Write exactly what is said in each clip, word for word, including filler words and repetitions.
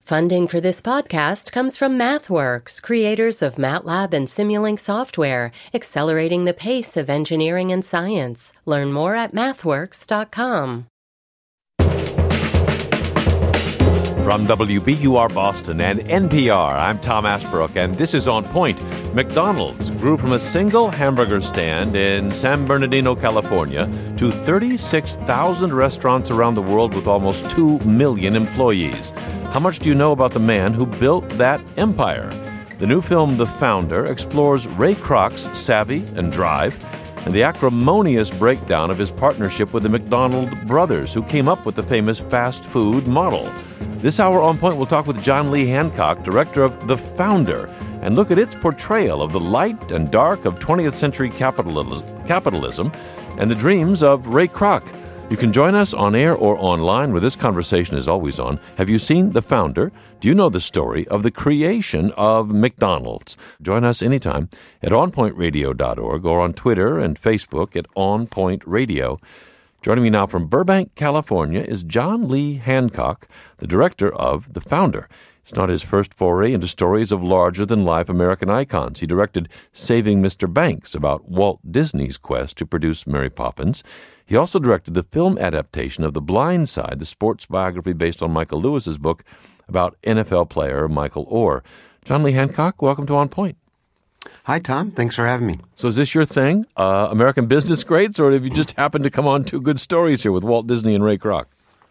Funding for this podcast comes from MathWorks, creators of MATLAB and Simulink software, accelerating the pace of engineering and science. Learn more at mathworks dot com. From W B U R Boston and N P R, I'm Tom Ashbrook, and this is On Point. McDonald's grew from a single hamburger stand in San Bernardino, California, to thirty-six thousand restaurants around the world with almost two million employees. How much do you know about the man who built that empire? The new film, The Founder, explores Ray Kroc's savvy and drive, and the acrimonious breakdown of his partnership with the McDonald brothers, who came up with the famous fast food model. This hour on Point, we'll talk with John Lee Hancock, director of The Founder, and look at its portrayal of the light and dark of twentieth century capitalism and the dreams of Ray Kroc. You can join us on air or online, where this conversation is always on. Have you seen The Founder? Do you know the story of the creation of McDonald's? Join us anytime at on point radio dot org or on Twitter and Facebook at On Point Radio. Joining me now from Burbank, California, is John Lee Hancock, the director of The Founder. It's not his first foray into stories of larger-than-life American icons. He directed Saving Mister Banks, about Walt Disney's quest to produce Mary Poppins. He also directed the film adaptation of The Blind Side, the sports biography based on Michael Lewis's book about N F L player Michael Orr. John Lee Hancock, welcome to On Point. Hi, Tom. Thanks for having me. So is this your thing, uh, American business greats, or have you just happened to come on two good stories here with Walt Disney and Ray Kroc?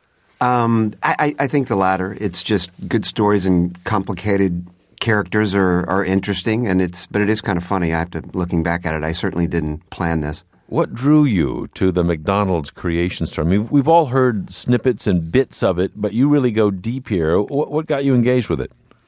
Um, I, I think the latter. It's just good stories, and complicated characters are, are interesting, and it's but it is kind of funny. I have to, looking back at it, I certainly didn't plan this. What drew you to the McDonald's creation story? I mean, we've all heard snippets and bits of it, but you really go deep here. What, what got you engaged with it?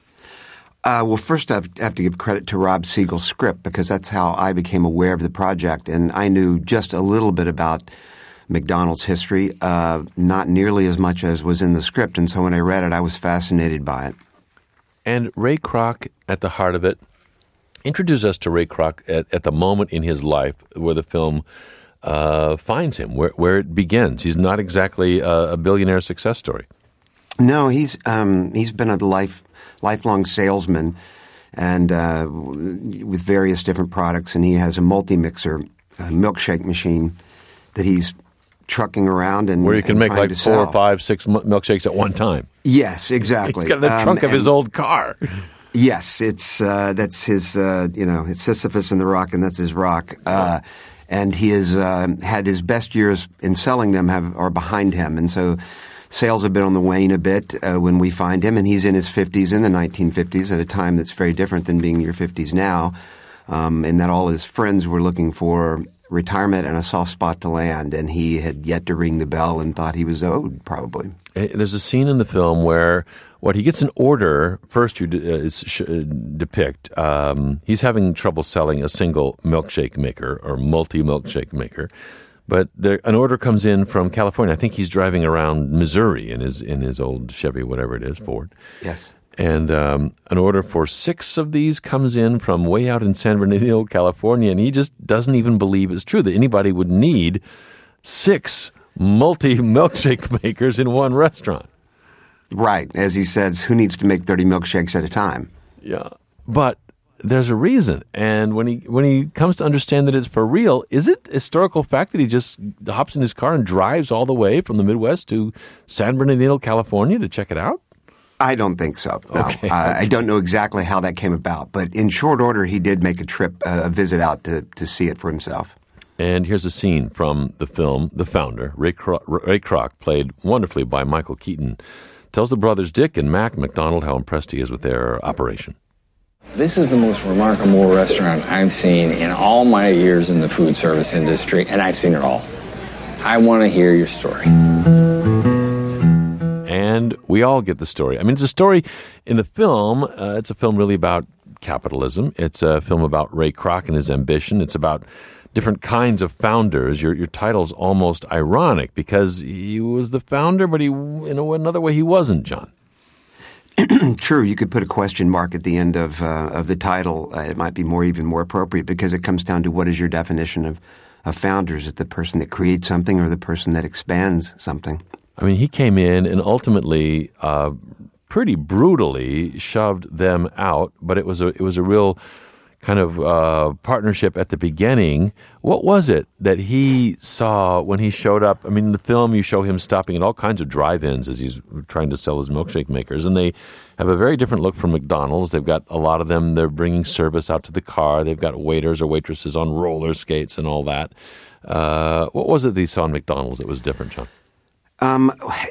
Uh, well, first I have, have to give credit to Rob Siegel's script, because that's how I became aware of the project, and I knew just a little bit about McDonald's history, uh, not nearly as much as was in the script, and so when I read it, I was fascinated by it. And Ray Kroc at the heart of it. Introduce us to Ray Kroc at, at the moment in his life where the film uh, finds him, where, where it begins. He's not exactly a, a billionaire success story. No, he's um, he's been a life lifelong salesman, and uh, with various different products, and he has a multi-mixer a milkshake machine that he's trucking around and where you can and make like four sell. or five, six milkshakes at one time. Yes, exactly. He's got the um, trunk of his old car. Yes, it's uh, that's his. Uh, you know, it's Sisyphus and the Rock, and that's his rock. Uh, and he has uh, had his best years in selling them have are behind him, and so sales have been on the wane a bit uh, when we find him. And he's in his fifties, in the nineteen fifties, at a time that's very different than being in your fifties now, um, in that all his friends were looking for retirement and a soft spot to land, and he had yet to ring the bell and thought he was owed, probably. There's a scene in the film where what he gets an order, first you de- uh, sh- uh, depict, um, he's having trouble selling a single milkshake maker or multi-milkshake maker, but there, an order comes in from California. I think he's driving around Missouri in his in his old Chevy, whatever it is, Ford. Yes. And um, an order for six of these comes in from way out in San Bernardino, California, and he just doesn't even believe it's true that anybody would need six multi-milkshake makers in one restaurant. Right. As he says, who needs to make thirty milkshakes at a time? Yeah. But there's a reason. And when he when he comes to understand that it's for real, is it a historical fact that he just hops in his car and drives all the way from the Midwest to San Bernardino, California to check it out? I don't think so. No. Okay. Uh, I don't know exactly how that came about, but in short order, he did make a trip, uh, a visit out to, to see it for himself. And here's a scene from the film, The Founder. Ray Kroc, Ray Kroc, played wonderfully by Michael Keaton, tells the brothers Dick and Mac McDonald how impressed he is with their operation. This is the most remarkable restaurant I've seen in all my years in the food service industry, and I've seen it all. I want to hear your story. And we all get the story. I mean, it's a story in the film. Uh, it's a film really about capitalism. It's a film about Ray Kroc and his ambition. It's about different kinds of founders. Your your title's almost ironic because he was the founder, but he, in another way, he wasn't, John. True. You could put a question mark at the end of uh, of the title. Uh, it might be more even more appropriate because it comes down to what is your definition of, of founder? Is it the person that creates something or the person that expands something? I mean, he came in and ultimately uh, pretty brutally shoved them out, but it was a it was a real kind of uh, partnership at the beginning. What was it that he saw when he showed up? I mean, in the film, you show him stopping at all kinds of drive-ins as he's trying to sell his milkshake makers, and they have a very different look from McDonald's. They've got a lot of them, they're bringing service out to the car. They've got waiters or waitresses on roller skates and all that. Uh, what was it that he saw in McDonald's that was different, John? Um,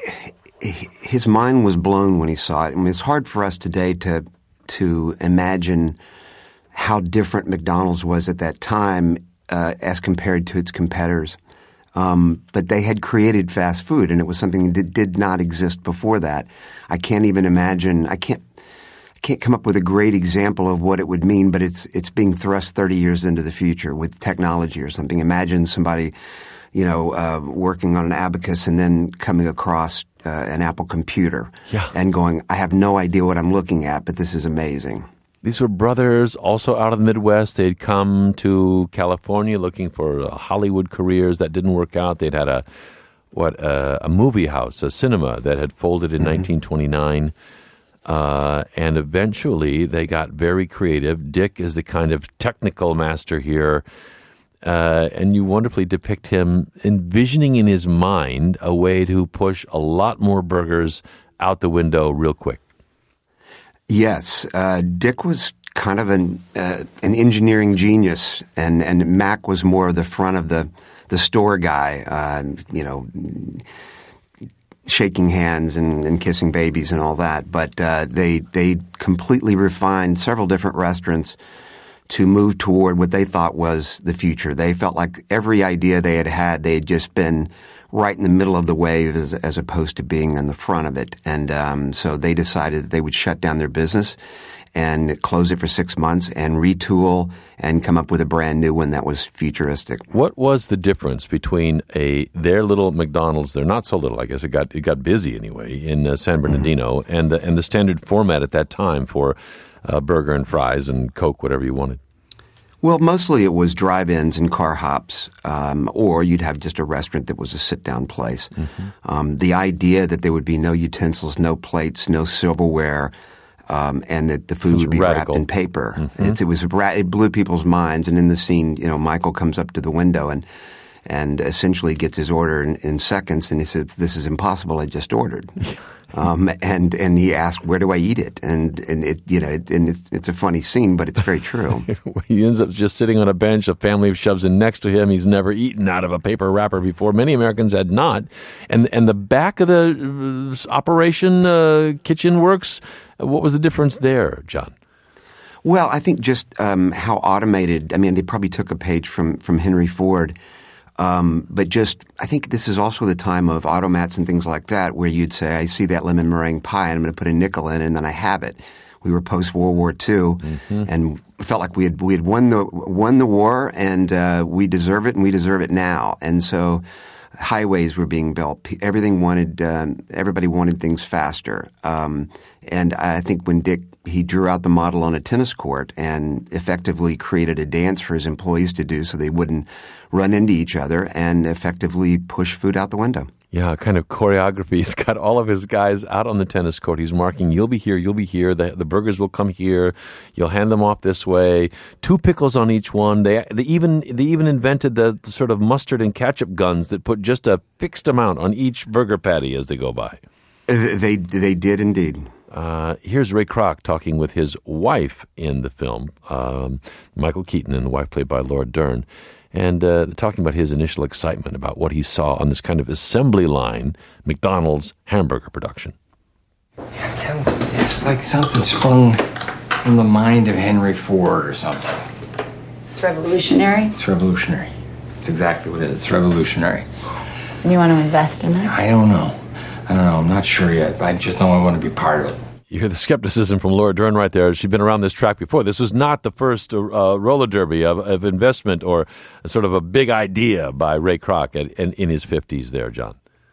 his mind was blown when he saw it. I mean, it's hard for us today to to imagine how different McDonald's was at that time uh, as compared to its competitors. Um, but they had created fast food, and it was something that did not exist before that. I can't even imagine. I can't. I can't come up with a great example of what it would mean, but it's it's being thrust thirty years into the future with technology or something. Imagine somebody, you know, uh, working on an abacus and then coming across uh, an Apple computer yeah. and going, "I have no idea what I'm looking at, but this is amazing." These were brothers also out of the Midwest. They'd come to California looking for uh, Hollywood careers. That didn't work out. They'd had a what uh, a movie house, a cinema that had folded in mm-hmm. nineteen twenty-nine. Uh, and eventually they got very creative. Dick is the kind of technical master here. Uh, and you wonderfully depict him envisioning in his mind a way to push a lot more burgers out the window real quick. Yes. Uh, Dick was kind of an uh, an engineering genius, and, and Mac was more of the front of the, the store guy, uh, you know, shaking hands and, and kissing babies and all that. But uh, they they completely refined several different restaurants to move toward what they thought was the future. They felt like every idea they had had, they had just been right in the middle of the wave as, as opposed to being in the front of it. And um, so they decided that they would shut down their business and close it for six months and retool and come up with a brand new one that was futuristic. What was the difference between a their little McDonald's, they're not so little, I guess it got it got busy anyway, in uh, San Bernardino, mm-hmm. and, the, and the standard format at that time for uh, burger and fries and Coke, whatever you wanted? Well, mostly it was drive-ins and car hops, um, or you'd have just a restaurant that was a sit-down place. Mm-hmm. Um, the idea that there would be no utensils, no plates, no silverware, Um, and that the food It's would be radical. wrapped in paper. Mm-hmm. It, it was it blew people's minds. And in the scene, you know, Michael comes up to the window and and essentially gets his order in, in seconds. And he says, "This is impossible. I just ordered." um, and and he asked, "Where do I eat it?" And and it you know it, and it's it's a funny scene, but it's very true. He ends up just sitting on a bench. A family shoves in next to him. He's never eaten out of a paper wrapper before. Many Americans had not. And and the back of the uh, operation uh, kitchen works. What was the difference there, John? Well, I think just um, how automated. I mean, they probably took a page from from Henry Ford, um, but just I think this is also the time of automats and things like that, where you'd say, "I see that lemon meringue pie, and I'm going to put a nickel in, and then I have it." We were post World War Two, mm-hmm. and felt like we had we had won the won the war, and uh, we deserve it, and we deserve it now, and so. Highways were being built. Everything wanted, um, everybody wanted things faster. Um, and I think when Dick, he drew out the model on a tennis court and effectively created a dance for his employees to do so they wouldn't run into each other and effectively push food out the window. Yeah, kind of choreography. He's got all of his guys out on the tennis court. He's marking, you'll be here, you'll be here. The, the burgers will come here. You'll hand them off this way. Two pickles on each one. They they even they even invented the, the sort of mustard and ketchup guns that put just a fixed amount on each burger patty as they go by. They they did indeed. Uh, here's Ray Kroc talking with his wife in the film, um, Michael Keaton, and the wife played by Laura Dern. And uh, talking about his initial excitement about what he saw on this kind of assembly line McDonald's hamburger production. Yeah, Tim, it's like something sprung from the mind of Henry Ford or something. It's revolutionary? It's revolutionary. It's exactly what it is. It's revolutionary. And you want to invest in it? I don't know. I don't know. I'm not sure yet, but I just know I want to be part of it. You hear the skepticism from Laura Dern right there. She'd been around this track before. This was not the first uh, roller derby of, of investment or a sort of a big idea by Ray Kroc at, in, in his fifties there, John.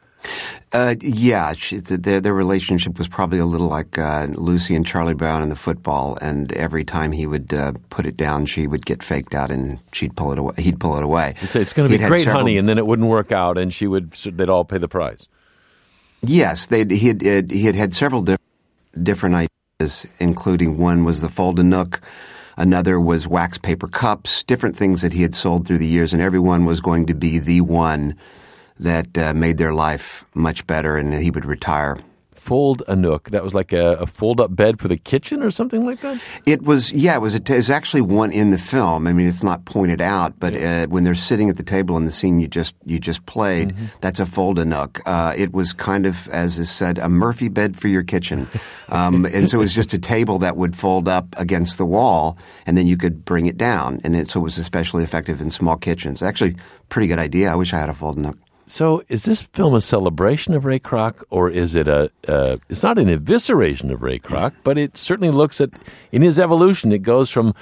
Uh, yeah, she, their, their relationship was probably a little like uh, Lucy and Charlie Brown in the football, and every time he would uh, put it down, she would get faked out, and she'd pull it away. He'd pull it away. He'd say, it's going to be He'd great, several... honey, and then it wouldn't work out, and she would. They'd all pay the price. Yes, they he had he had had several different different ideas, including one was the Fold-A-Nook, another was wax paper cups, different things that he had sold through the years, and everyone was going to be the one that uh, made their life much better, and he would retire. Fold-A-Nook. That was like a, a fold-up bed for the kitchen or something like that? It was, yeah, it was, a t- it was actually one in the film. I mean, it's not pointed out, but uh, when they're sitting at the table in the scene you just you just played, mm-hmm. that's a Fold-A-Nook. Uh, it was kind of, as is said, a Murphy bed for your kitchen. Um, and so it was just a table that would fold up against the wall, and then you could bring it down. And it, so it was especially effective in small kitchens. Actually, pretty good idea. I wish I had a Fold-A-Nook. So is this film a celebration of Ray Kroc, or is it a, uh, it's not an evisceration of Ray Kroc, but it certainly looks at, in his evolution, it goes from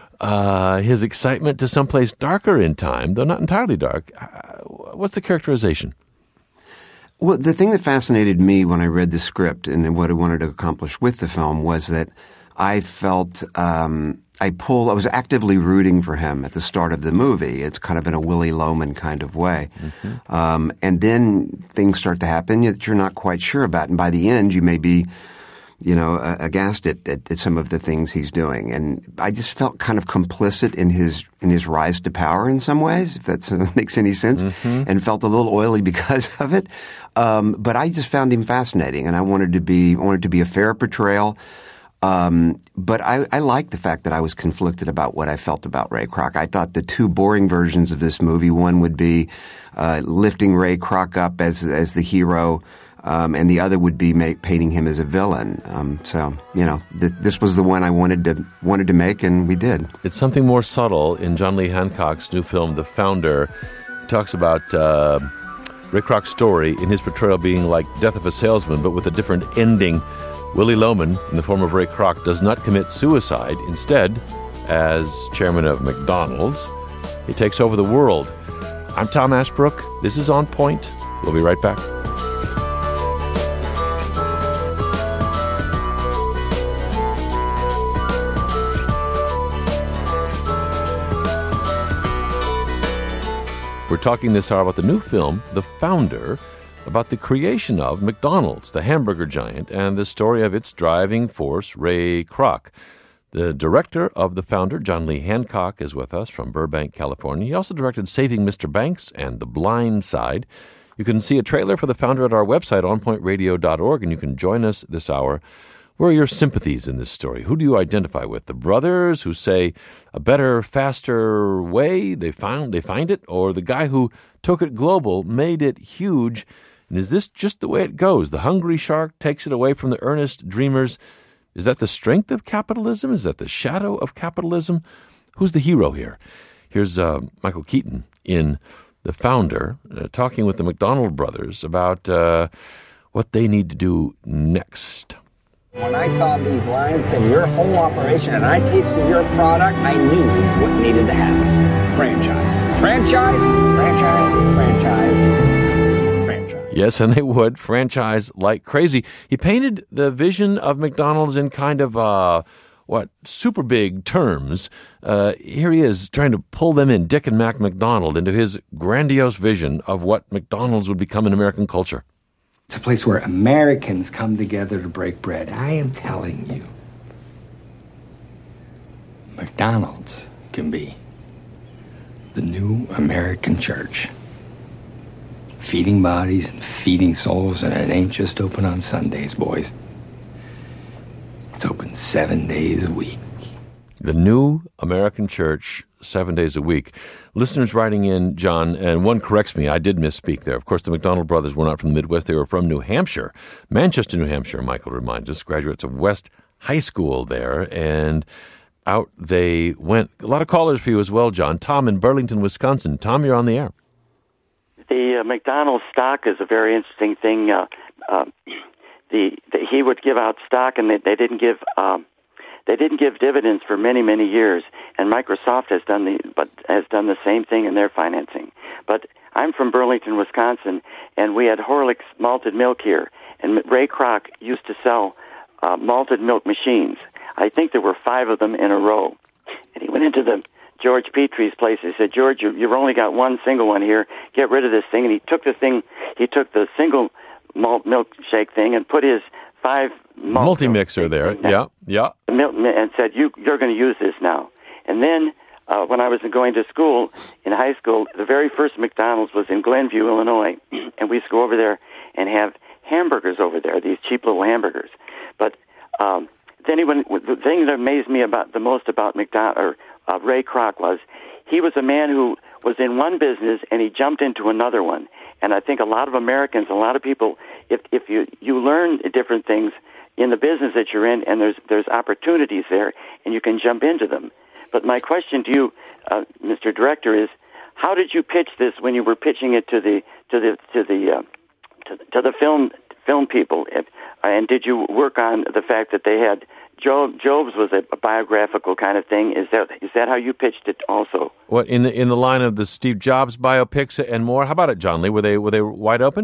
uh, his excitement to someplace darker in time, though not entirely dark. Uh, what's the characterization? Well, the thing that fascinated me when I read the script and what I wanted to accomplish with the film was that I felt um, I pulled, I was actively rooting for him at the start of the movie. It's kind of in a Willy Loman kind of way. Mm-hmm. Um, and then things start to happen that you're not quite sure about. And by the end, you may be, you know, uh, aghast at, at, at some of the things he's doing. And I just felt kind of complicit in his in his rise to power in some ways, if that makes any sense, mm-hmm. and felt a little oily because of it. Um, but I just found him fascinating, and I wanted to be I wanted to be a fair portrayal. Um, but I, I like the fact that I was conflicted about what I felt about Ray Kroc. I thought the two boring versions of this movie, one would be uh, lifting Ray Kroc up as as the hero, um, and the other would be make, painting him as a villain. Um, so, you know, th- this was the one I wanted to wanted to make, and we did. It's something more subtle in John Lee Hancock's new film, The Founder. He talks about uh, Ray Kroc's story in his portrayal being like Death of a Salesman, but with a different ending. Willy Loman, in the form of Ray Kroc, does not commit suicide. Instead, as chairman of McDonald's, he takes over the world. I'm Tom Ashbrook. This is On Point. We'll be right back. We're talking this hour about the new film, The Founder, about the creation of McDonald's, the hamburger giant, and the story of its driving force, Ray Kroc. The director of The Founder, John Lee Hancock, is with us from Burbank, California. He also directed Saving Mister Banks and The Blind Side. You can see a trailer for The Founder at our website, on point radio dot org, and you can join us this hour. Where are your sympathies in this story? Who do you identify with? The brothers who say a better, faster way, they found they find it, or the guy who took it global, made it huge? And is this just the way it goes? The hungry shark takes it away from the earnest dreamers. Is that the strength of capitalism? Is that the shadow of capitalism? Who's the hero here? Here's uh, Michael Keaton in The Founder, uh, talking with the McDonald brothers about uh, what they need to do next. When I saw these lines and your whole operation and I tasted your product, I knew what needed to happen. Franchise. Franchise, franchise, franchise. Yes, and they would franchise like crazy. He painted the vision of McDonald's in kind of, uh, what, super big terms. Uh, here he is trying to pull them in, Dick and Mac McDonald, into his grandiose vision of what McDonald's would become in American culture. It's a place where Americans come together to break bread. I am telling you, McDonald's can be the new American church. Feeding bodies and feeding souls, and it ain't just open on Sundays, boys. It's open seven days a week. The new American church, seven days a week. Listeners writing in, John, and one corrects me, I did misspeak there. Of course, the McDonald brothers were not from the Midwest. They were from New Hampshire. Manchester, New Hampshire, Michael reminds us, graduates of West High School there, and out they went. A lot of callers for you as well, John. Tom in Burlington, Wisconsin. Tom, you're on the air. The uh, McDonald's stock is a very interesting thing. Uh, uh, the, the he would give out stock, and they, they didn't give um, they didn't give dividends for many many years. And Microsoft has done the but has done the same thing in their financing. But I'm from Burlington, Wisconsin, and we had Horlicks malted milk here. And Ray Kroc used to sell uh, malted milk machines. I think there were five of them in a row. And he went into the George Petrie's place. He said, George, you, you've only got one single one here. Get rid of this thing. And he took the thing, he took the single malt milkshake thing and put his five multi-mixer there, yeah, yeah. And said, you, you're going to use this now. And then uh, when I was going to school, in high school, the very first McDonald's was in Glenview, Illinois, and we used to go over there and have hamburgers over there, these cheap little hamburgers. But um, then he went, the thing that amazed me about the most about McDonald, or uh, Ray Kroc was he was a man who was in one business and he jumped into another one. And I think a lot of Americans, a lot of people, if if you, you learn different things in the business that you're in, and there's there's opportunities there, and you can jump into them. But my question to you, uh, Mister Director, is how did you pitch this when you were pitching it to the to the to the uh, to, to the film film people? If, and did you work on the fact that they had Job, Jobs was a, a biographical kind of thing? Is that is that how you pitched it also? What in the in the line of the Steve Jobs biopics and more? How about it, John Lee? Were they were they wide open?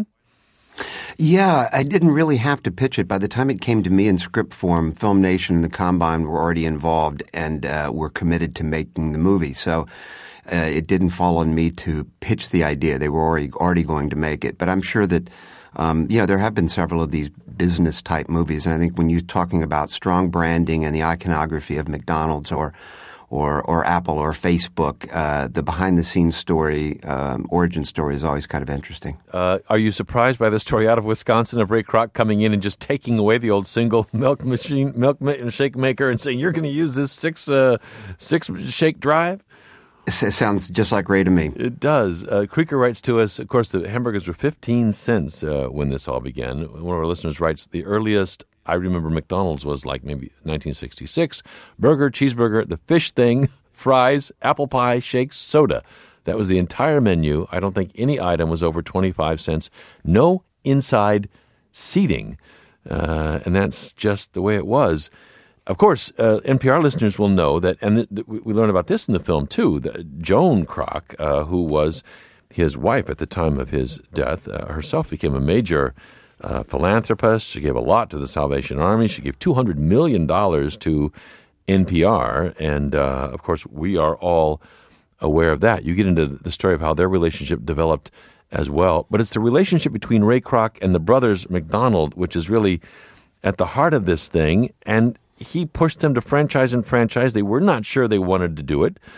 Yeah, I didn't really have to pitch it. By the time it came to me in script form, Film Nation and the Combine were already involved and uh, were committed to making the movie. So uh, it didn't fall on me to pitch the idea. They were already already going to make it. But I'm sure that um, you know there have been several of these business type movies, and I think when you're talking about strong branding and the iconography of McDonald's or or or Apple or Facebook, uh, the behind-the-scenes story, um, origin story is always kind of interesting. Uh, are you surprised by the story out of Wisconsin of Ray Kroc coming in and just taking away the old single milk machine, milk ma- and shake maker, and saying, you're going to use this six uh, six shake drive? It sounds just like Ray to me. It does. Uh, Creeker writes to us, of course, the hamburgers were fifteen cents uh, when this all began. One of our listeners writes, the earliest I remember McDonald's was like maybe nineteen sixty-six. Burger, cheeseburger, the fish thing, fries, apple pie, shakes, soda. That was the entire menu. I don't think any item was over twenty-five cents. No inside seating. Uh, and that's just the way it was. Of course, uh, N P R listeners will know that, and th- th- we learn about this in the film too, that Joan Kroc, uh, who was his wife at the time of his death, uh, herself became a major Uh, philanthropist. She gave a lot to the Salvation Army. She gave two hundred million dollars to N P R. And, uh, of course, we are all aware of that. You get into the story of how their relationship developed as well. But it's the relationship between Ray Kroc and the brothers McDonald, which is really at the heart of this thing. And he pushed them to franchise and franchise. They were not sure they wanted to do it.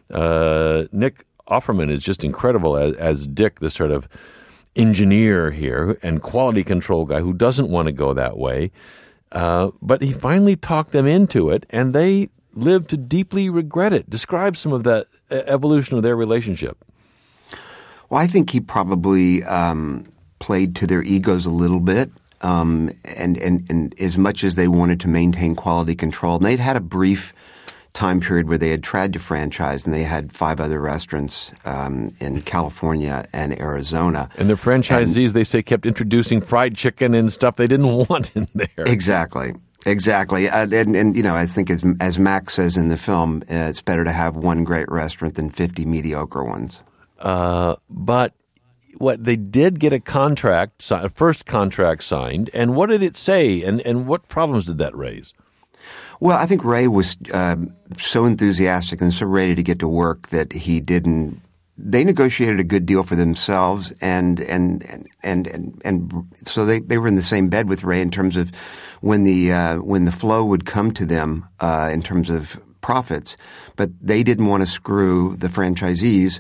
Uh, Nick Offerman is just incredible as, as Dick, the sort of engineer here and quality control guy who doesn't want to go that way. Uh, but he finally talked them into it, and they lived to deeply regret it. Describe some of the evolution of their relationship. Well, I think he probably um, played to their egos a little bit, um, and, and, and as much as they wanted to maintain quality control. And they'd had a brief time period where they had tried to franchise, and they had five other restaurants um, in California and Arizona. And the franchisees, and, they say, kept introducing fried chicken and stuff they didn't want in there. Exactly. Exactly. Uh, and, and, you know, I think as, as Max says in the film, uh, it's better to have one great restaurant than fifty mediocre ones. Uh, but what they did get a contract, a first contract signed, and what did it say, and, and what problems did that raise? Well, I think Ray was uh, so enthusiastic and so ready to get to work that he didn't. They negotiated a good deal for themselves, and and and and and, and so they, they were in the same bed with Ray in terms of when the uh, when the flow would come to them uh, in terms of profits, but they didn't want to screw the franchisees,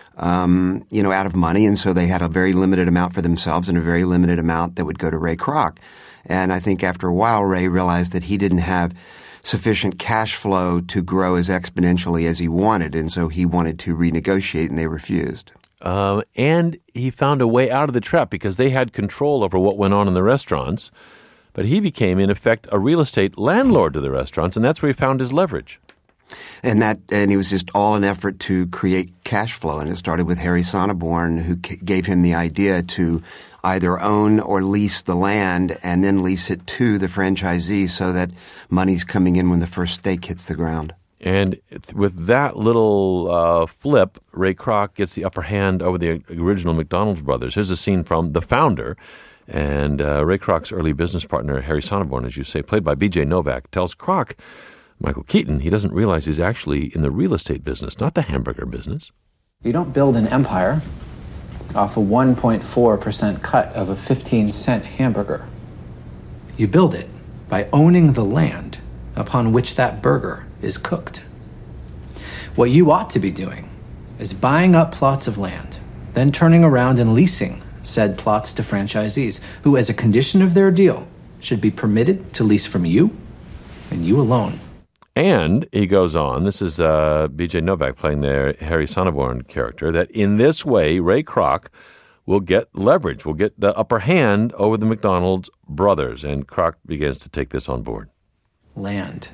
um, you know, out of money, and so they had a very limited amount for themselves and a very limited amount that would go to Ray Kroc. And I think after a while, Ray realized that he didn't have sufficient cash flow to grow as exponentially as he wanted, and so he wanted to renegotiate, and they refused. Uh, and he found a way out of the trap because they had control over what went on in the restaurants, but he became, in effect, a real estate landlord to the restaurants, and that's where he found his leverage. And that, and it was just all an effort to create cash flow, and it started with Harry Sonneborn, who c- gave him the idea to either own or lease the land and then lease it to the franchisee so that money's coming in when the first steak hits the ground. And with that little uh, flip, Ray Kroc gets the upper hand over the original McDonald's brothers. Here's a scene from The Founder. And uh, Ray Kroc's early business partner, Harry Sonneborn, as you say, played by B J Novak, tells Kroc, Michael Keaton, he doesn't realize he's actually in the real estate business, not the hamburger business. You don't build an empire off a one point four percent cut of a fifteen cent hamburger. You build it by owning the land upon which that burger is cooked. What you ought to be doing is buying up plots of land, then turning around and leasing said plots to franchisees, who, as a condition of their deal, should be permitted to lease from you and you alone. And he goes on, this is uh, B J Novak playing the Harry Sonneborn character, that in this way, Ray Kroc will get leverage, will get the upper hand over the McDonald's brothers. And Kroc begins to take this on board. Land.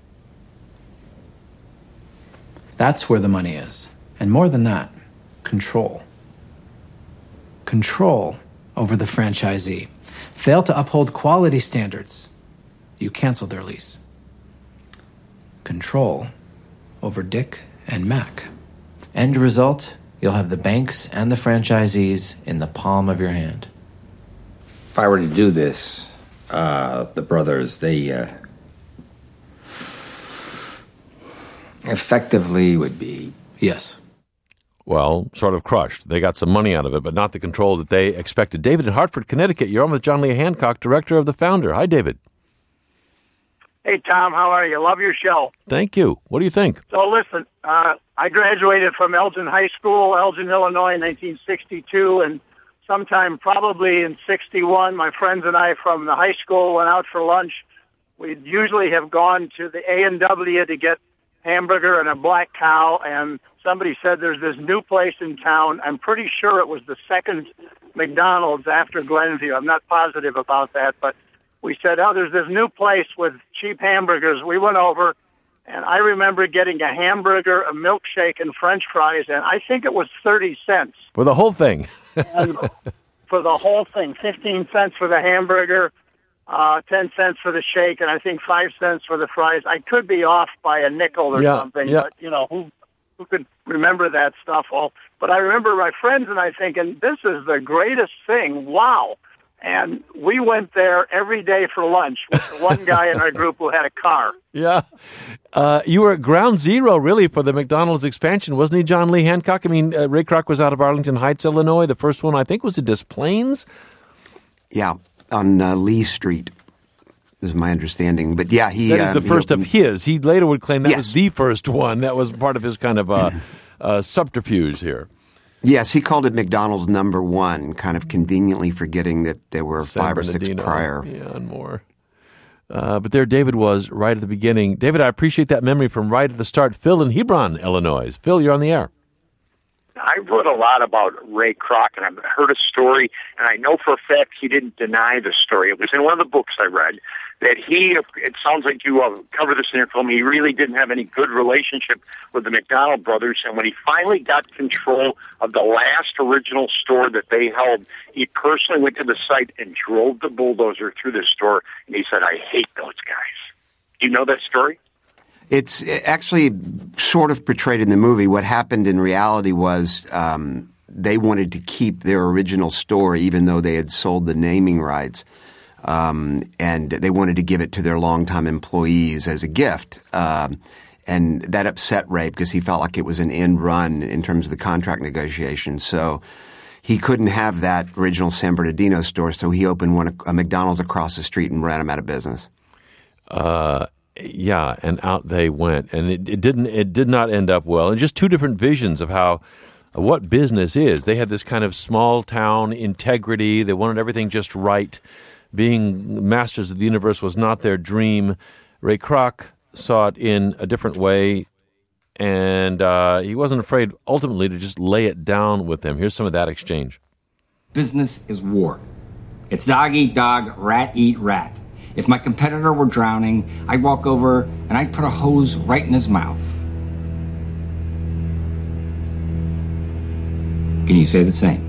That's where the money is. And more than that, control. Control over the franchisee. Fail to uphold quality standards, you cancel their lease. Control over Dick and Mac. End result, you'll have the banks and the franchisees in the palm of your hand. If I were to do this, uh, the brothers, they uh, effectively would be... Yes. Well, sort of crushed. They got some money out of it, but not the control that they expected. David in Hartford, Connecticut, you're on with John Lee Hancock, director of The Founder. Hi, David. Hey, Tom, how are you? Love your show. Thank you. What do you think? So, listen, uh, I graduated from Elgin High School, Elgin, Illinois, in nineteen sixty-two, and sometime probably in sixty-one, my friends and I from the high school went out for lunch. We'd usually have gone to the A and W to get hamburger and a black cow, and somebody said there's this new place in town. I'm pretty sure it was the second McDonald's after Glenview. I'm not positive about that, but we said, oh, there's this new place with cheap hamburgers. We went over, and I remember getting a hamburger, a milkshake, and French fries, and I think it was thirty cents. For the whole thing. And for the whole thing, fifteen cents for the hamburger, uh, ten cents for the shake, and I think five cents for the fries. I could be off by a nickel or yeah, something, yeah. but, you know, who who could remember that stuff all? But I remember my friends and I thinking, this is the greatest thing. Wow. And we went there every day for lunch with the one guy in our group who had a car. Yeah. Uh, you were at ground zero, really, for the McDonald's expansion, wasn't he, John Lee Hancock? I mean, uh, Ray Kroc was out of Arlington Heights, Illinois. The first one, I think, was at Des Plaines. Yeah, on uh, Lee Street, is my understanding. But yeah, he... That is the uh, first of his. He later would claim that yes. was the first one. That was part of his kind of uh, uh, subterfuge here. Yes, he called it McDonald's number one, kind of conveniently forgetting that there were San five Bernardino. or six prior. Yeah, and more. Uh, but there David was right at the beginning. David, I appreciate that memory from right at the start. Phil in Hebron, Illinois. Phil, you're on the air. I wrote a lot about Ray Kroc, and I've heard a story, and I know for a fact he didn't deny the story. It was in one of the books I read that he, it sounds like you uh, covered this in your film, he really didn't have any good relationship with the McDonald brothers, and when he finally got control of the last original store that they held, he personally went to the site and drove the bulldozer through the store, and he said, I hate those guys. Do you know that story? It's actually sort of portrayed in the movie. What happened in reality was um, they wanted to keep their original store even though they had sold the naming rights. Um, and they wanted to give it to their longtime employees as a gift. Um, and that upset Ray because he felt like it was an end run in terms of the contract negotiations. So he couldn't have that original San Bernardino store, so he opened one a McDonald's across the street and ran them out of business. Uh Yeah, and out they went, and it, it didn't. It did not end up well. And just two different visions of how uh, what business is. They had this kind of small town integrity. They wanted everything just right. Being masters of the universe was not their dream. Ray Kroc saw it in a different way, and uh, he wasn't afraid ultimately to just lay it down with them. Here's some of that exchange. Business is war. It's dog eat dog, rat eat rat. If my competitor were drowning, I'd walk over and I'd put a hose right in his mouth. Can you say the same?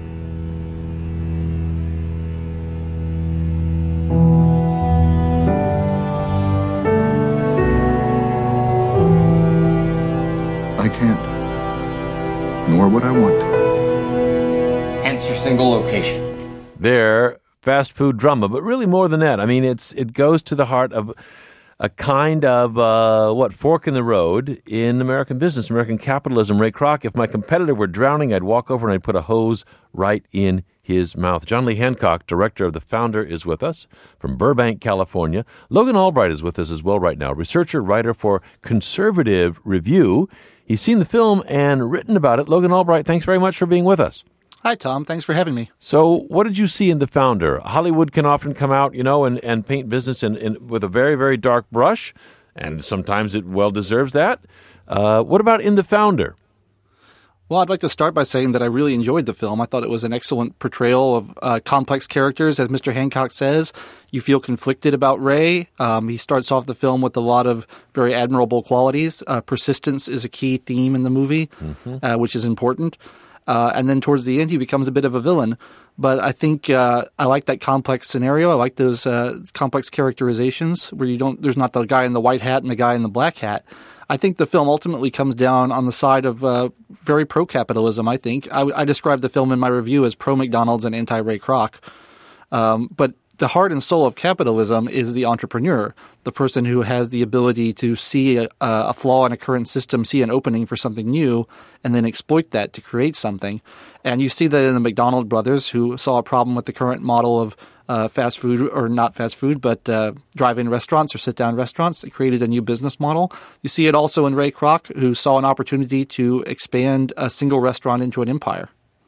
I can't. Nor would I want to. Hence your single location. There. Fast food drama, but really more than that. I mean, it's it goes to the heart of a kind of, uh, what, fork in the road in American business, American capitalism. Ray Kroc, if my competitor were drowning, I'd walk over and I'd put a hose right in his mouth. John Lee Hancock, director of The Founder, is with us from Burbank, California. Logan Albright is with us as well right now, researcher, writer for Conservative Review. He's seen the film and written about it. Logan Albright, thanks very much for being with us. Hi, Tom. Thanks for having me. So what did you see in The Founder? Hollywood can often come out, you know, and, and paint business in, in, with a very, very dark brush, and sometimes it well deserves that. Uh, what about in The Founder? Well, I'd like to start by saying that I really enjoyed the film. I thought it was an excellent portrayal of uh, complex characters. As Mister Hancock says, you feel conflicted about Ray. Um, he starts off the film with a lot of very admirable qualities. Uh, persistence is a key theme in the movie, mm-hmm. uh, which is important. Uh, and then towards the end, he becomes a bit of a villain. But I think uh, I like that complex scenario. I like those uh, complex characterizations where you don't. There's not the guy in the white hat and the guy in the black hat. I think the film ultimately comes down on the side of uh, very pro-capitalism, I think. I, I described the film in my review as pro-McDonald's and anti-Ray Kroc. Um, but the heart and soul of capitalism is the entrepreneur, the person who has the ability to see a, a flaw in a current system, see an opening for something new, and then exploit that to create something. And you see that in the McDonald brothers, who saw a problem with the current model of Uh, fast food, or not fast food, but uh, drive-in restaurants or sit-down restaurants. It created a new business model. You see it also in Ray Kroc, who saw an opportunity to expand a single restaurant into an empire.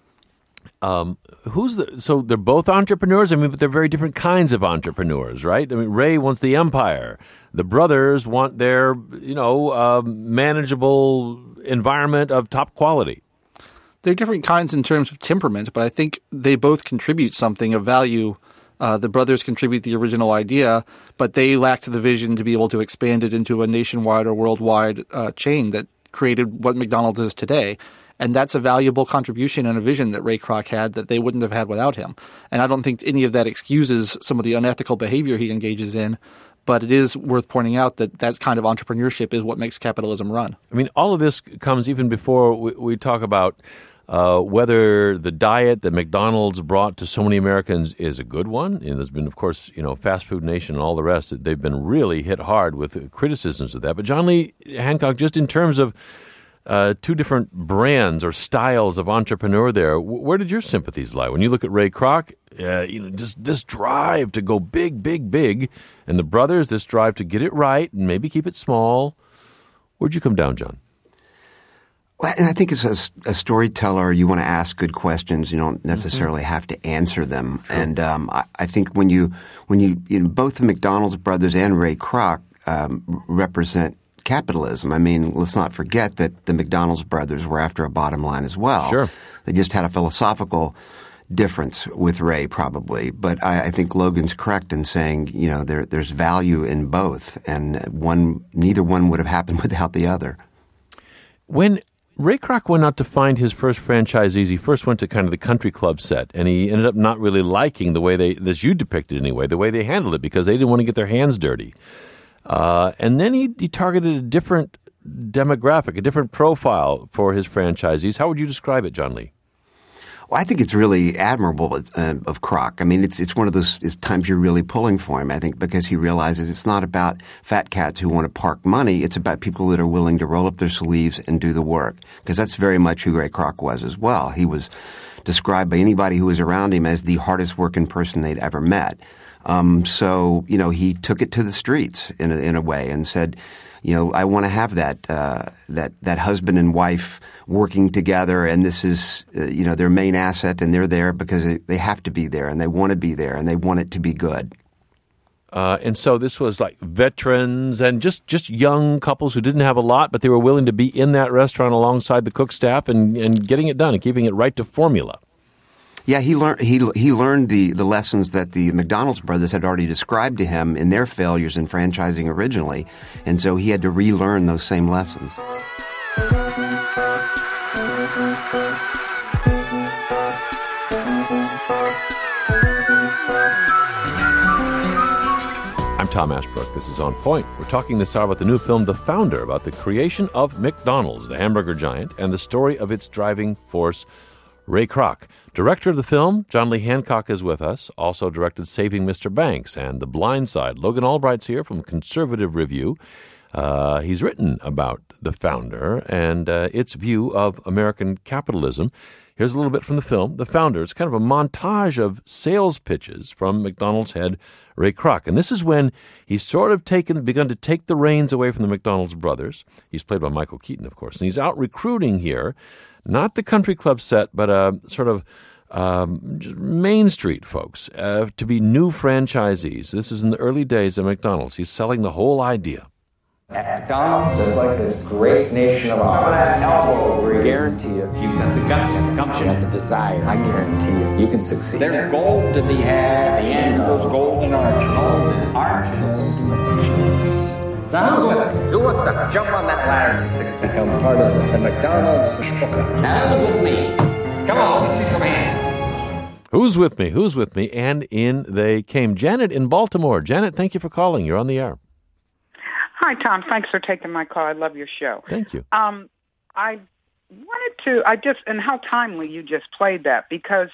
Um, who's the? So they're both entrepreneurs. I mean, but they're very different kinds of entrepreneurs, right? I mean, Ray wants the empire. The brothers want their, you know, uh, manageable environment of top quality. They're different kinds in terms of temperament, but I think they both contribute something of value. Uh, the brothers contribute the original idea, but they lacked the vision to be able to expand it into a nationwide or worldwide uh, chain that created what McDonald's is today. And that's a valuable contribution and a vision that Ray Kroc had that they wouldn't have had without him. And I don't think any of that excuses some of the unethical behavior he engages in, but it is worth pointing out that that kind of entrepreneurship is what makes capitalism run. I mean, all of this comes even before we, we talk about Uh, whether the diet that McDonald's brought to so many Americans is a good one. And there's been, of course, you know, Fast Food Nation and all the rest. They've been really hit hard with criticisms of that. But John Lee Hancock, just in terms of uh, two different brands or styles of entrepreneur there, where did your sympathies lie? When you look at Ray Kroc, uh, you know, just this drive to go big, big, big, and the brothers, this drive to get it right and maybe keep it small. Where'd you come down, John? Well, and I think as a, a storyteller, you want to ask good questions. You don't necessarily mm-hmm. have to answer them. Sure. And um, I, I think when you when you, you know, both the McDonald's brothers and Ray Kroc um, represent capitalism. I mean, let's not forget that the McDonald's brothers were after a bottom line as well. Sure. They just had a philosophical difference with Ray, probably. But I, I think Logan's correct in saying, you know, there, there's value in both, and one neither one would have happened without the other. When Ray Kroc went out to find his first franchisees, he first went to kind of the country club set, and he ended up not really liking the way they, as you depicted anyway, the way they handled it, because they didn't want to get their hands dirty. Uh, and then he, he targeted a different demographic, a different profile for his franchisees. How would you describe it, John Lee? Well, I think it's really admirable uh, of Kroc. I mean, it's it's one of those times you're really pulling for him, I think, because he realizes it's not about fat cats who want to park money. It's about people that are willing to roll up their sleeves and do the work, because that's very much who Ray Kroc was as well. He was described by anybody who was around him as the hardest working person they'd ever met. Um, so, you know, he took it to the streets in a, in a way and said, you know, I want to have that uh, that that husband and wife working together, and this is uh, you know, their main asset, and they're there because they, they have to be there, and they want to be there, and they want it to be good. Uh, and so this was like veterans and just, just young couples who didn't have a lot, but they were willing to be in that restaurant alongside the cook staff and, and getting it done and keeping it right to formula. Yeah, he learned he he learned the, the lessons that the McDonald's brothers had already described to him in their failures in franchising originally, and so he had to relearn those same lessons. I'm Tom Ashbrook. This is On Point. We're talking this hour about the new film, The Founder, about the creation of McDonald's, the hamburger giant, and the story of its driving force, Ray Kroc. Director of the film, John Lee Hancock, is with us. Also directed Saving Mister Banks and The Blind Side. Logan Albright's here from Conservative Review. Uh, he's written about The Founder and uh, its view of American capitalism. Here's a little bit from the film, The Founder. It's kind of a montage of sales pitches from McDonald's head Ray Kroc. And this is when he's sort of taken, begun to take the reins away from the McDonald's brothers. He's played by Michael Keaton, of course. And he's out recruiting here, not the country club set, but a sort of um, Main Street folks uh, to be new franchisees. This is in the early days of McDonald's. He's selling the whole idea. At McDonald's, it's like this great nation of ours. Some of that elbow grease. Guarantee you, if you've got the guts and the gumption and the desire, I guarantee you, you can succeed. There's gold to be had at the end of those golden arches. Golden arches. Now, who's with it? Who wants to jump on that ladder to success? Become part of the McDonald's shpucha. Now, who's with me? Come on, let me see some hands. Who's with me? Who's with me? And in they came. Janet in Baltimore. Janet, thank you for calling. You're on the air. Hi, Tom. Thanks for taking my call. I love your show. Thank you. Um, I wanted to, I just, and how timely you just played that, because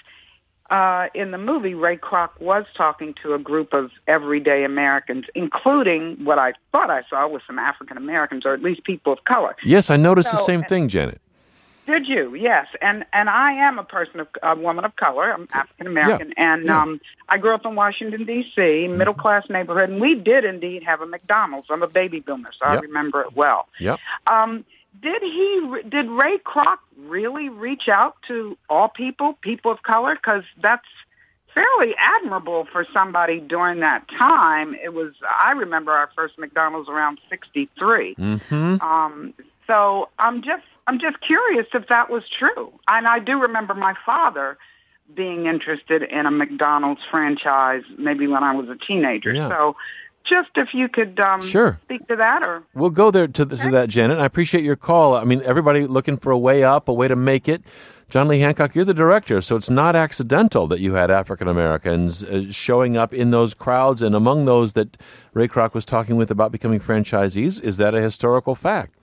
uh, in the movie, Ray Kroc was talking to a group of everyday Americans, including what I thought I saw was some African Americans, or at least people of color. Yes, I noticed So- the same thing, Janet. Did you? Yes, and and I am a person of a woman of color. I'm African American, Yeah. and Yeah. um, I grew up in Washington D C, middle class neighborhood, and we did indeed have a McDonald's. I'm a baby boomer, so I Yep. remember it well. Yep. Um, did he? Did Ray Kroc really reach out to all people, people of color? Because that's fairly admirable for somebody during that time. It was. I remember our first McDonald's around sixty-three. Mm-hmm. Um, so I'm just I'm just curious if that was true. And I do remember my father being interested in a McDonald's franchise maybe when I was a teenager. Yeah. So just if you could um, Sure. speak to that, or We'll go there to, to that, Janet. I appreciate your call. I mean, everybody looking for a way up, a way to make it. John Lee Hancock, you're the director, so it's not accidental that you had African Americans uh, showing up in those crowds, and among those that Ray Kroc was talking with about becoming franchisees. Is that a historical fact?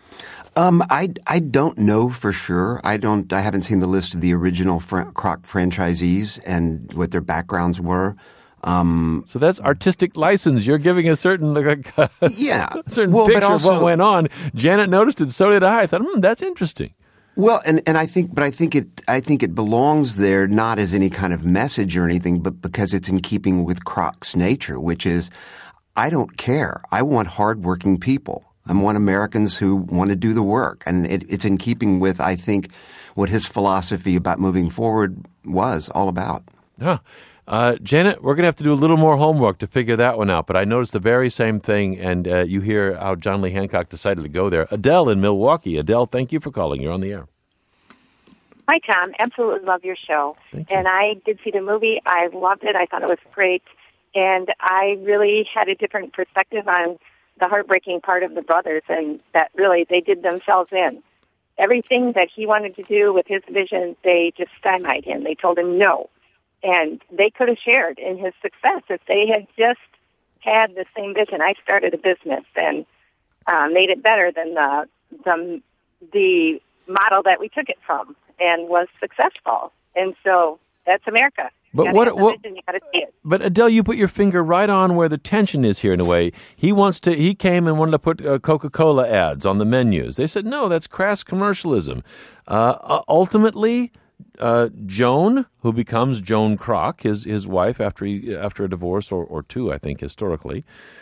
Um, I, I don't know for sure. I don't. I haven't seen the list of the original Fra- Kroc franchisees and what their backgrounds were. Um, so that's artistic license. You're giving a certain like, a yeah, certain well, picture but also, of what went on. Janet noticed it. So did I. I thought, hmm, that's interesting. Well, and, and I think, but I think it, I think it belongs there not as any kind of message or anything, but because it's in keeping with Kroc's nature, which is, I don't care. I want hardworking people. I want Americans who want to do the work. And it, it's in keeping with, I think, what his philosophy about moving forward was all about. Huh. Uh, Janet, we're going to have to do a little more homework to figure that one out. But I noticed the very same thing, and uh, you hear how John Lee Hancock decided to go there. Adele in Milwaukee. Adele, thank you for calling. You're on the air. Hi, Tom. Absolutely love your show. Thank you. And I did see the movie. I loved it. I thought it was great. And I really had a different perspective on the heartbreaking part of the brothers, and that really they did themselves in. Everything that he wanted to do with his vision, they just stymied him. They told him no. And they could have shared in his success if they had just had the same vision. I started a business and uh, made it better than the, the the model that we took it from, and was successful. And so that's America. You But gotta what? have the what vision, you gotta see it. But Adele, you put your finger right on where the tension is here. In a way, he wants to. He came and wanted to put uh, Coca-Cola ads on the menus. They said no, that's crass commercialism. Uh, uh, ultimately, uh, Joan, who becomes Joan Kroc, his his wife after he, after a divorce or, or two, I think historically,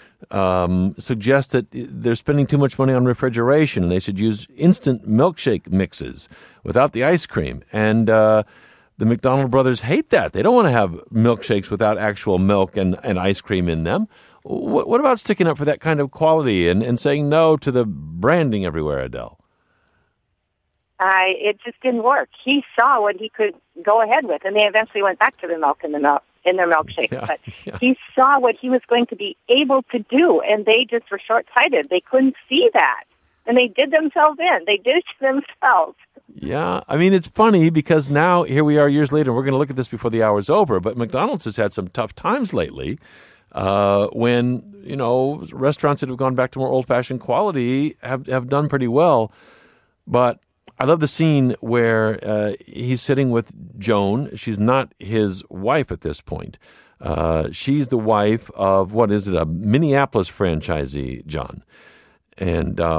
um, suggests that they're spending too much money on refrigeration and they should use instant milkshake mixes without the ice cream. And uh, the McDonald brothers hate that. They don't want to have milkshakes without actual milk and, and ice cream in them. What, what about sticking up for that kind of quality and, and saying no to the branding everywhere, Adele? I, it just didn't work. He saw what he could go ahead with, and they eventually went back to the milk in the milk in their milkshakes. Yeah, but yeah. he saw what he was going to be able to do, and they just were short-sighted. They couldn't see that, and they did themselves in. They did it to themselves. Yeah, I mean, it's funny because now here we are years later, and we're going to look at this before the hour's over, but McDonald's has had some tough times lately uh, when, you know, restaurants that have gone back to more old-fashioned quality have, have done pretty well. But I love the scene where uh, he's sitting with Joan. She's not his wife at this point. Uh, she's the wife of, what is it, a Minneapolis franchisee, John. And um,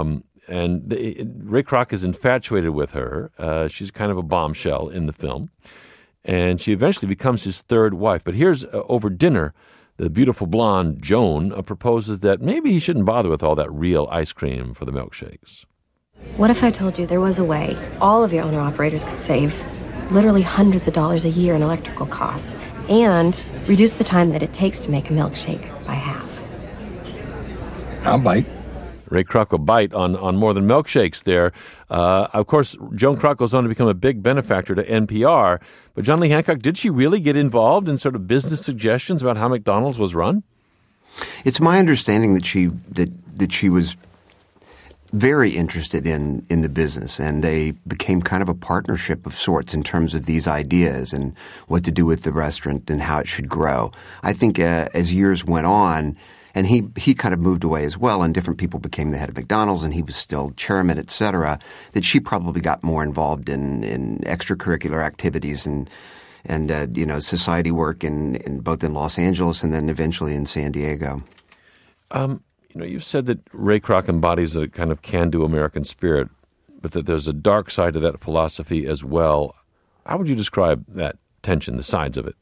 and the, Ray Kroc is infatuated with her. Uh, she's kind of a bombshell in the film. And she eventually becomes his third wife. But here's, uh, over dinner, the beautiful blonde Joan uh, proposes that maybe he shouldn't bother with all that real ice cream for the milkshakes. What if I told you there was a way all of your owner-operators could save literally hundreds of dollars a year in electrical costs and reduce the time that it takes to make a milkshake by half? I'll bite. Ray Kroc will bite on, on more than milkshakes there. Uh, of course, Joan Kroc goes on to become a big benefactor to N P R. But John Lee Hancock, did she really get involved in sort of business suggestions about how McDonald's was run? It's my understanding that she that that she was very interested in, in the business, and they became kind of a partnership of sorts in terms of these ideas and what to do with the restaurant and how it should grow. I think uh, as years went on, and he, he kind of moved away as well, and different people became the head of McDonald's, and he was still chairman, et cetera, that she probably got more involved in, in extracurricular activities and, and uh, you know, society work in, in both in Los Angeles and then eventually in San Diego. Um, you know, you said that Ray Kroc embodies a kind of can-do American spirit, but that there's a dark side to that philosophy as well. How would you describe that tension, the sides of it?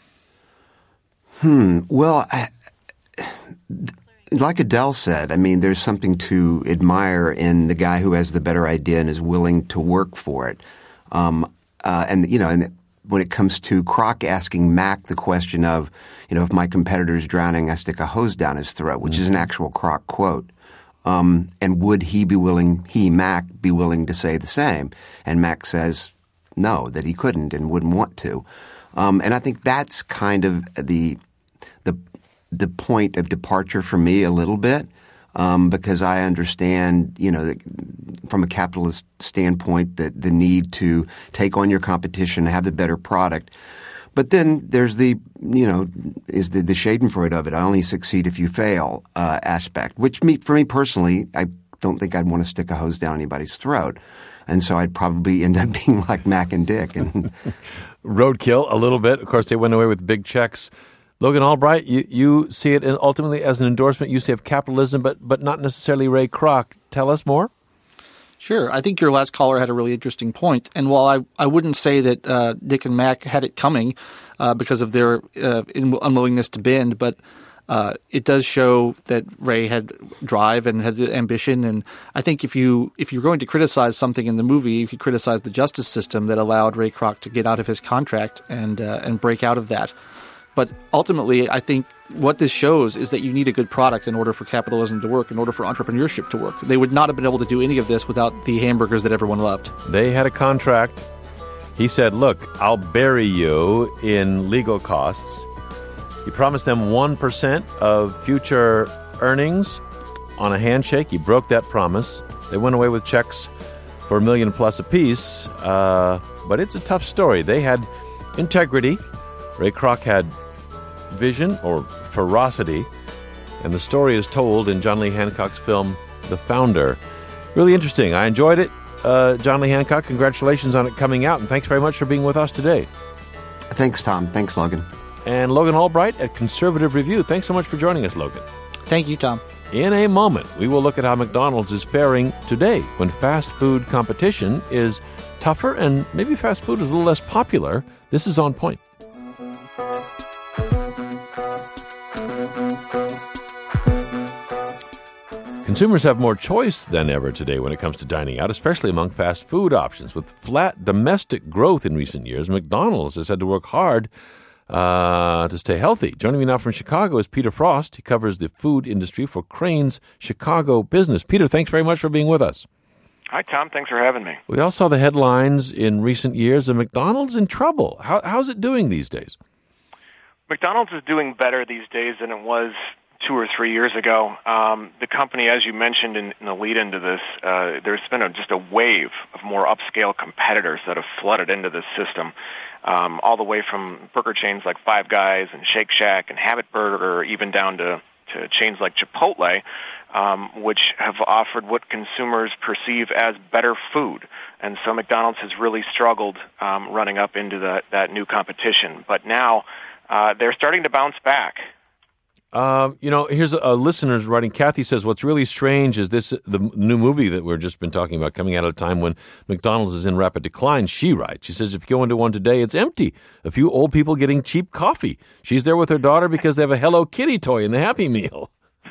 Hmm. Well, I, like Adele said, I mean, there's something to admire in the guy who has the better idea and is willing to work for it. Um, uh, and, you know, and when it comes to Kroc asking Mac the question of, you know, if my competitor's drowning, I stick a hose down his throat, which mm-hmm. is an actual Kroc quote. Um, and would he be willing, he, Mac, be willing to say the same? And Mac says no, that he couldn't and wouldn't want to. Um, and I think that's kind of the the the point of departure for me a little bit, um, because I understand, you know, from a capitalist standpoint, that the need to take on your competition, have the better product. But then there's the, you know, is the, the Schadenfreude of it. I only succeed if you fail uh, aspect, which me, for me personally, I don't think I'd want to stick a hose down anybody's throat. And so I'd probably end up being like Mac and Dick. And roadkill a little bit. Of course, they went away with big checks. Logan Albright, you, you see it in, ultimately as an endorsement, you say, of capitalism, but but not necessarily Ray Kroc. Tell us more. Sure. I think your last caller had a really interesting point. And while I, I wouldn't say that uh, Dick and Mac had it coming uh, because of their uh, unwillingness to bend, but uh, it does show that Ray had drive and had ambition. And I think if, you, if you're going to criticize something in the movie, you could criticize the justice system that allowed Ray Kroc to get out of his contract and uh, and break out of that. But ultimately, I think what this shows is that you need a good product in order for capitalism to work, in order for entrepreneurship to work. They would not have been able to do any of this without the hamburgers that everyone loved. They had a contract. He said, look, I'll bury you in legal costs. He promised them one percent of future earnings on a handshake. He broke that promise. They went away with checks for a million plus apiece. Uh, but it's a tough story. They had integrity. Ray Kroc had vision or ferocity, and the story is told in John Lee Hancock's film, The Founder. Really interesting. I enjoyed it. Uh, John Lee Hancock, congratulations on it coming out, and thanks very much for being with us today. Thanks, Tom. Thanks, Logan. And Logan Albright at Conservative Review. Thanks so much for joining us, Logan. Thank you, Tom. In a moment, we will look at how McDonald's is faring today when fast food competition is tougher and maybe fast food is a little less popular. This is On Point. Consumers have more choice than ever today when it comes to dining out, especially among fast food options. With flat domestic growth in recent years, McDonald's has had to work hard uh, to stay healthy. Joining me now from Chicago is Peter Frost. He covers the food industry for Crain's Chicago Business. Peter, thanks very much for being with us. Hi, Tom. Thanks for having me. We all saw the headlines in recent years of McDonald's in trouble. How, how's it doing these days? McDonald's is doing better these days than it was two or three years ago. Um, the company, as you mentioned in, in the lead into this, uh, there's been a, just a wave of more upscale competitors that have flooded into this system, um, all the way from burger chains like Five Guys and Shake Shack and Habit Burger, even down to, to chains like Chipotle, um, which have offered what consumers perceive as better food. And so McDonald's has really struggled um, running up into the, that new competition. But now uh, they're starting to bounce back. Um, you know, here's a, a listener's writing. Kathy says, what's really strange is this, the new movie that we've just been talking about coming out at a time when McDonald's is in rapid decline. She writes, she says, if you go into one today, it's empty. A few old people getting cheap coffee. She's there with her daughter because they have a Hello Kitty toy in the Happy Meal.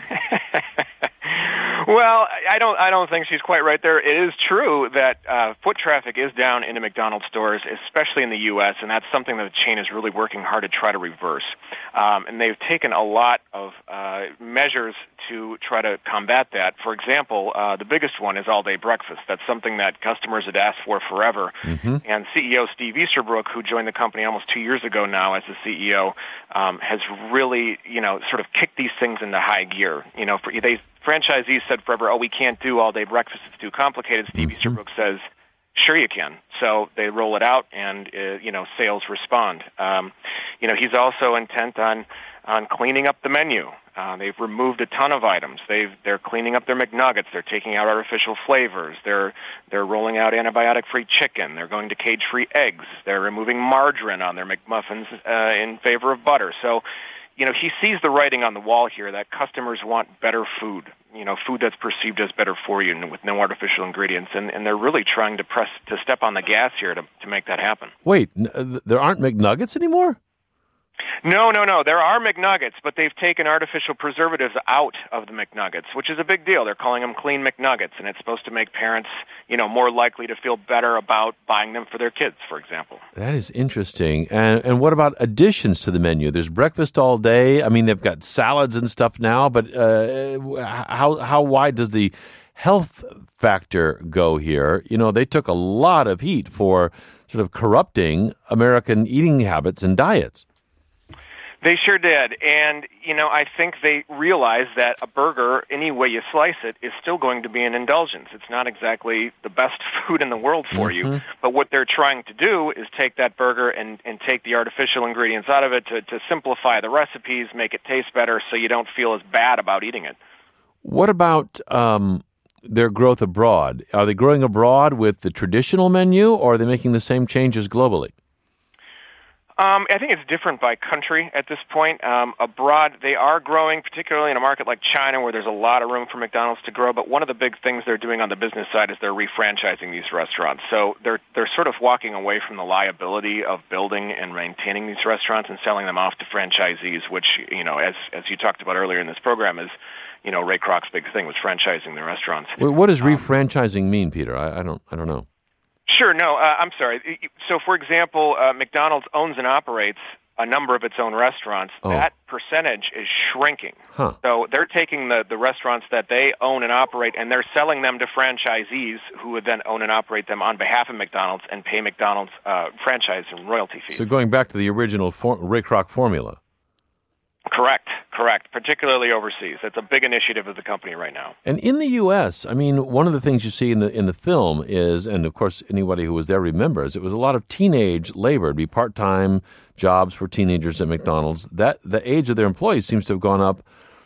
Well, I don't. I don't think she's quite right there. It is true that uh, foot traffic is down into McDonald's stores, especially in the U S, and that's something that the chain is really working hard to try to reverse. Um, and they've taken a lot of uh, measures to try to combat that. For example, uh, the biggest one is all-day breakfast. That's something that customers had asked for forever. Mm-hmm. And C E O Steve Easterbrook, who joined the company almost two years ago now as the C E O, um, has really, you know, sort of kicked these things into high gear. You know, for, they. Franchisees said forever, oh, we can't do all-day breakfast. It's too complicated. Steve mm-hmm. Easterbrook says, sure you can. So they roll it out, and, uh, you know, sales respond. Um, you know, he's also intent on, on cleaning up the menu. Uh, they've removed a ton of items. They've, they're cleaning up their McNuggets. They're taking out artificial flavors. They're, they're rolling out antibiotic-free chicken. They're going to cage-free eggs. They're removing margarine on their McMuffins uh, in favor of butter. So, you know, he sees the writing on the wall here that customers want better food, you know, food that's perceived as better for you and with no artificial ingredients. And, and they're really trying to press, to step on the gas here to, to make that happen. Wait, n- there aren't McNuggets anymore? No, no, no. There are McNuggets, but they've taken artificial preservatives out of the McNuggets, which is a big deal. They're calling them clean McNuggets, and it's supposed to make parents, you know, more likely to feel better about buying them for their kids, for example. That is interesting. And and what about additions to the menu? There's breakfast all day. I mean, they've got salads and stuff now, but uh, how how wide does the health factor go here? You know, they took a lot of heat for sort of corrupting American eating habits and diets. They sure did. And, you know, I think they realize that a burger, any way you slice it, is still going to be an indulgence. It's not exactly the best food in the world for mm-hmm. you. But what they're trying to do is take that burger and, and take the artificial ingredients out of it to, to simplify the recipes, make it taste better so you don't feel as bad about eating it. What about um, their growth abroad? Are they growing abroad with the traditional menu, or are they making the same changes globally? Um, I think it's different by country at this point. Um, abroad, they are growing, particularly in a market like China, where there's a lot of room for McDonald's to grow. But one of the big things they're doing on the business side is they're refranchising these restaurants. So they're they're sort of walking away from the liability of building and maintaining these restaurants and selling them off to franchisees, which, you know, as as you talked about earlier in this program, is, you know, Ray Kroc's big thing was franchising the restaurants. Well, what does refranchising mean, Peter? I, I don't I don't know. Sure. No, uh, I'm sorry. So, for example, uh, McDonald's owns and operates a number of its own restaurants. Oh. That percentage is shrinking. Huh. So they're taking the, the restaurants that they own and operate, and they're selling them to franchisees who would then own and operate them on behalf of McDonald's and pay McDonald's uh, franchise and royalty fees. So going back to the original for- Ray Kroc formula. Correct, correct, particularly overseas. That's a big initiative of the company right now. And in the U S, I mean, one of the things you see in the in the film is, and of course anybody who was there remembers, it was a lot of teenage labor. It'd be part-time jobs for teenagers at McDonald's. That the age of their employees seems to have gone up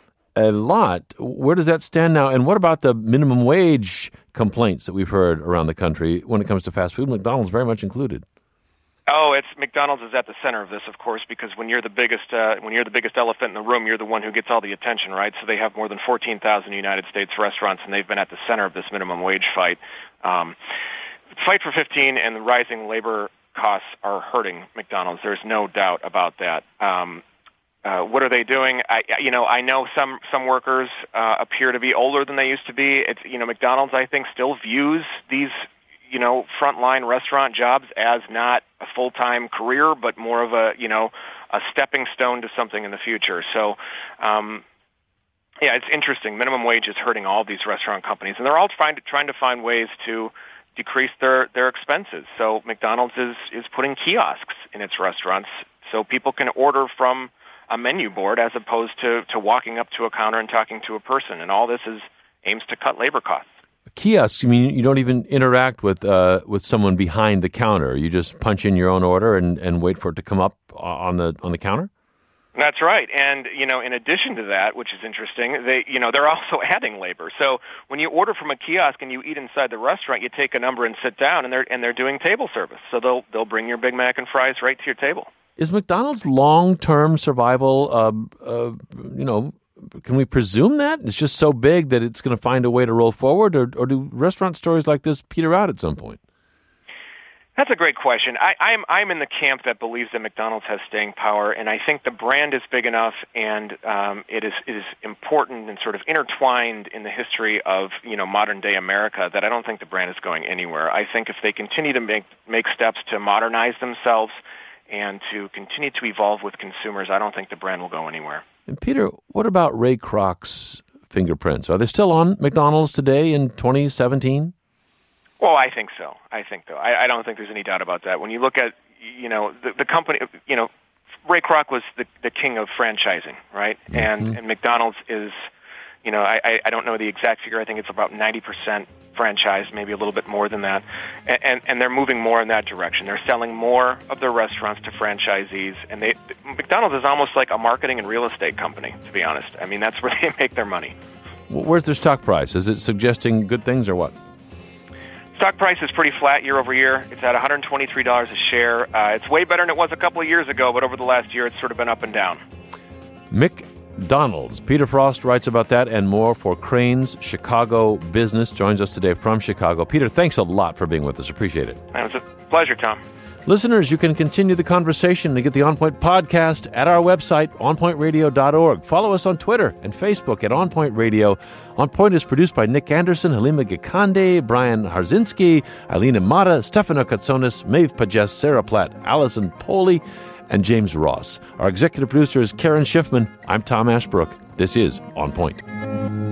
a lot. Where does that stand now? And what about the minimum wage complaints that we've heard around the country when it comes to fast food? McDonald's very much included. Oh, it's McDonald's is at the center of this, of course, because when you're the biggest, uh, when you're the biggest elephant in the room, you're the one who gets all the attention, right? So they have more than fourteen thousand United States restaurants, and they've been at the center of this minimum wage fight. Um, Fight for fifteen and the rising labor costs are hurting McDonald's. There's no doubt about that. Um, uh, what are they doing? I, you know, I know some some workers uh, appear to be older than they used to be. It's, you know, McDonald's, I think, still views these, you know, frontline restaurant jobs as not a full-time career, but more of a, you know, a stepping stone to something in the future. So, um, yeah, it's interesting. Minimum wage is hurting all these restaurant companies, and they're all trying to, trying to find ways to decrease their, their expenses. So McDonald's is, is putting kiosks in its restaurants so people can order from a menu board as opposed to, to walking up to a counter and talking to a person. And all this is aims to cut labor costs. Kiosks, you mean you don't even interact with uh, with someone behind the counter. You just punch in your own order and, and wait for it to come up on the on the counter? That's right. And, you know, in addition to that, which is interesting, they, you know, they're also adding labor. So when you order from a kiosk and you eat inside the restaurant, you take a number and sit down, and they're and they're doing table service. So they'll they'll bring your Big Mac and fries right to your table. Is McDonald's long-term survival, uh, uh, you know, can we presume that? It's just so big that it's going to find a way to roll forward, or, or do restaurant stories like this peter out at some point? That's a great question. I, I'm I'm in the camp that believes that McDonald's has staying power, and I think the brand is big enough, and um, it is it is important and sort of intertwined in the history of you know modern day America that I don't think the brand is going anywhere. I think if they continue to make make steps to modernize themselves and to continue to evolve with consumers, I don't think the brand will go anywhere. And Peter, what about Ray Kroc's fingerprints? Are they still on McDonald's today in twenty seventeen? Well, I think so. I think so. I, I don't think there's any doubt about that. When you look at, you know, the, the company, you know, Ray Kroc was the, the king of franchising, right? Mm-hmm. And and McDonald's is, you know, I, I don't know the exact figure. I think it's about ninety percent franchise, maybe a little bit more than that. And, and and they're moving more in that direction. They're selling more of their restaurants to franchisees. And they McDonald's is almost like a marketing and real estate company, to be honest. I mean, that's where they make their money. Well, where's their stock price? Is it suggesting good things or what? Stock price is pretty flat year over year. It's at one hundred twenty-three dollars a share. Uh, it's way better than it was a couple of years ago, but over the last year, it's sort of been up and down. McDonald's. Peter Frost writes about that and more for Crain's Chicago Business. Joins us today from Chicago. Peter, thanks a lot for being with us. Appreciate it. It was a pleasure, Tom. Listeners, you can continue the conversation and get the On Point podcast at our website, on point radio dot org. Follow us on Twitter and Facebook at On Point Radio. On Point is produced by Nick Anderson, Halima Gikande, Brian Harzinski, Eileen Amata, Stefano Katsonis, Maeve Pages, Sarah Platt, Allison Poley, and James Ross. Our executive producer is Karen Schiffman. I'm Tom Ashbrook. This is On Point.